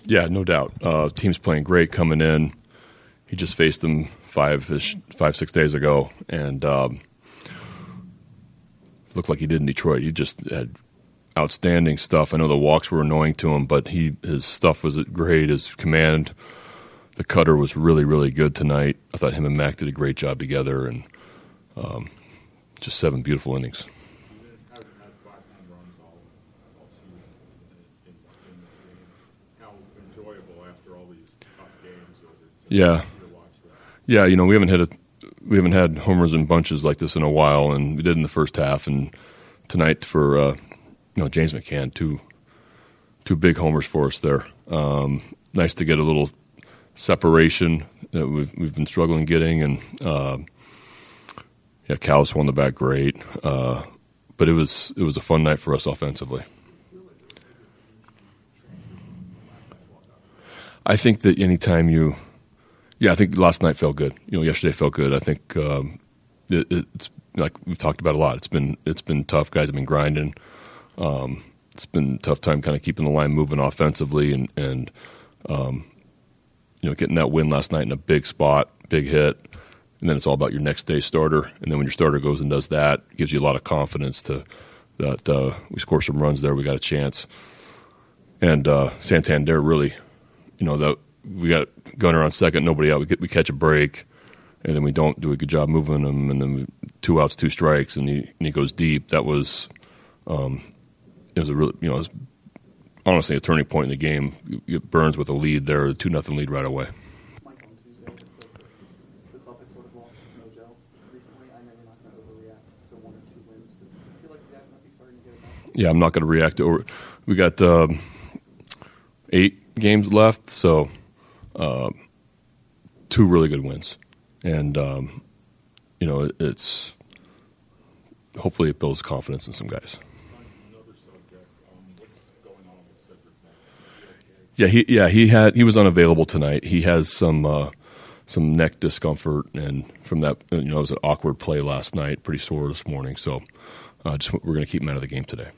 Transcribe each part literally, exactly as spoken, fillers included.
Yeah, no doubt. Uh, team's playing great coming in. He just faced them five, five, six days ago, and um, looked like he did in Detroit. He just had outstanding stuff. I know the walks were annoying to him, but he his stuff was great. His command, the cutter was really, really good tonight. I thought him and Mac did a great job together, and um, just seven beautiful innings. Yeah, yeah. You know, we haven't had a we haven't had homers in bunches like this in a while, and we did in the first half. And tonight for uh, you know James McCann, two two big homers for us there. Um, nice to get a little separation that we've we've been struggling getting, and uh, yeah, Callis won the bat great. Uh, but it was it was a fun night for us offensively. I think that anytime you. Yeah, I think last night felt good. You know, yesterday felt good. I think um, it, it's like we've talked about a lot. It's been it's been tough. Guys have been grinding. Um, it's been a tough time kind of keeping the line moving offensively, and and um, you know getting that win last night in a big spot, big hit, and then it's all about your next day starter. And then when your starter goes and does that, it gives you a lot of confidence to that uh, we score some runs there. We got a chance, and uh, Santander really, you know that. We got Gunner on second, nobody out. We, get, we catch a break, and then we don't do a good job moving him, and then we, two outs, two strikes, and he and he goes deep. That was, um, it was a really, you know, it was honestly a turning point in the game. You get Burns with a lead there, a two nothing lead right away. Mike, on Tuesday, it's like the club had sort of lost its mojo recently. I know you're not going to overreact to one or two wins, but I feel like you guys might be starting to get it back. Yeah, I'm not going to react to over. We got um, eight games left, so. Uh, two really good wins, and um, you know it, it's hopefully it builds confidence in some guys. Yeah, he yeah he had he was unavailable tonight. He has some uh, some neck discomfort, and from that you know it was an awkward play last night, pretty sore this morning. So uh, just we're going to keep him out of the game today.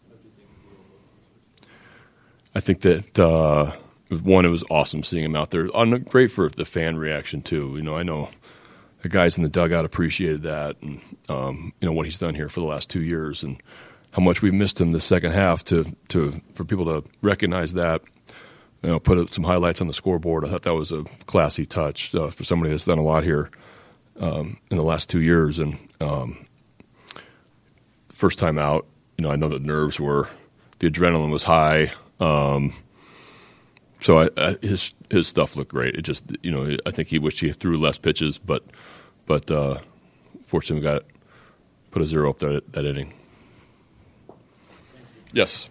I think that. Uh, One, it was awesome seeing him out there. Great for the fan reaction too. You know, I know the guys in the dugout appreciated that, and um, you know what he's done here for the last two years, and how much we've missed him the second half. To to for people to recognize that, you know, put some highlights on the scoreboard. I thought that was a classy touch uh, for somebody that's done a lot here um, in the last two years. And um, first time out, you know, I know the nerves were, the adrenaline was high. Um, So I, I, his his stuff looked great. It just you know I think he wished he threw less pitches, but but uh, fortunately we got put a zero up that that inning. Yes.